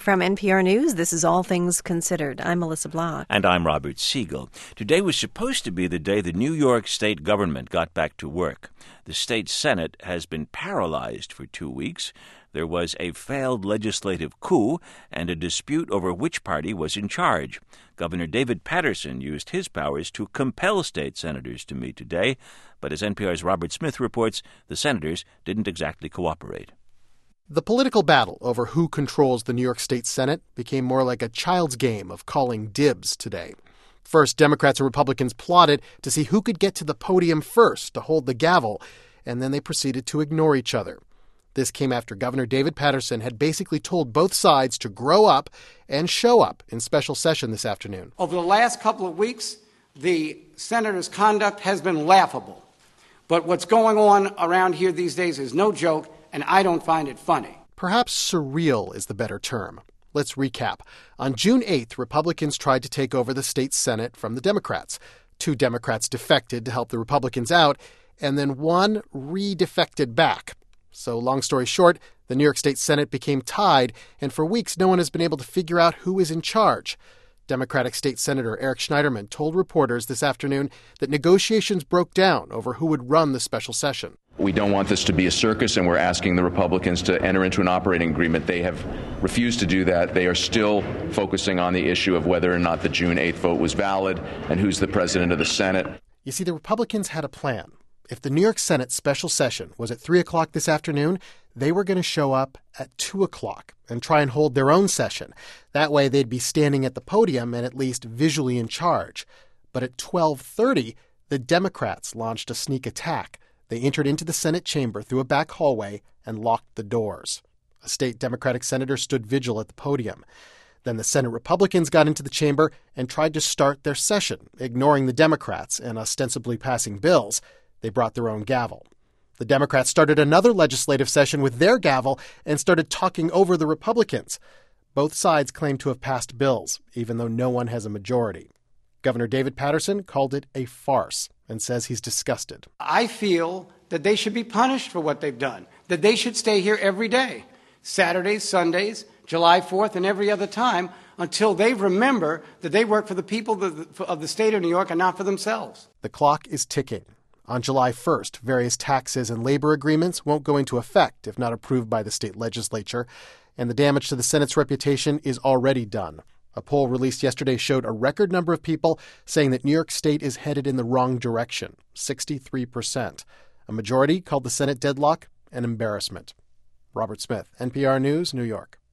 From NPR News, this is All Things Considered. I'm Melissa Block. And I'm Robert Siegel. Today was supposed to be the day the New York state government got back to work. The state Senate has been paralyzed for 2 weeks. There was a failed legislative coup and a dispute over which party was in charge. Governor David Paterson used his powers to compel state senators to meet today, but as NPR's Robert Smith reports, the senators didn't exactly cooperate. The political battle over who controls the New York State Senate became more like a child's game of calling dibs today. First, Democrats and Republicans plotted to see who could get to the podium first to hold the gavel, and then they proceeded to ignore each other. This came after Governor David Paterson had basically told both sides to grow up and show up in special session this afternoon. Over the last couple of weeks, the senator's conduct has been laughable. But what's going on around here these days is no joke, and I don't find it funny. Perhaps surreal is the better term. Let's recap. On June 8th, Republicans tried to take over the state Senate from the Democrats. 2 Democrats defected to help the Republicans out, and then 1 re-defected back. So long story short, the New York State Senate became tied, and for weeks no one has been able to figure out who is in charge. Democratic State Senator Eric Schneiderman told reporters this afternoon that negotiations broke down over who would run the special session. We don't want this to be a circus, and we're asking the Republicans to enter into an operating agreement. They have refused to do that. They are still focusing on the issue of whether or not the June 8th vote was valid and who's the president of the Senate. You see, the Republicans had a plan. If the New York Senate special session was at 3 o'clock this afternoon, they were going to show up at 2 o'clock and try and hold their own session. That way they'd be standing at the podium and at least visually in charge. But at 12:30, the Democrats launched a sneak attack. They entered into the Senate chamber through a back hallway and locked the doors. A state Democratic senator stood vigil at the podium. Then the Senate Republicans got into the chamber and tried to start their session, ignoring the Democrats and ostensibly passing bills. They brought their own gavel. The Democrats started another legislative session with their gavel and started talking over the Republicans. Both sides claim to have passed bills, even though no one has a majority. Governor David Paterson called it a farce and says he's disgusted. I feel that they should be punished for what they've done, that they should stay here every day, Saturdays, Sundays, July 4th, and every other time, until they remember that they work for the people of the state of New York and not for themselves. The clock is ticking. On July 1st, various taxes and labor agreements won't go into effect if not approved by the state legislature, and the damage to the Senate's reputation is already done. A poll released yesterday showed a record number of people saying that New York State is headed in the wrong direction, 63%. A majority called the Senate deadlock an embarrassment. Robert Smith, NPR News, New York.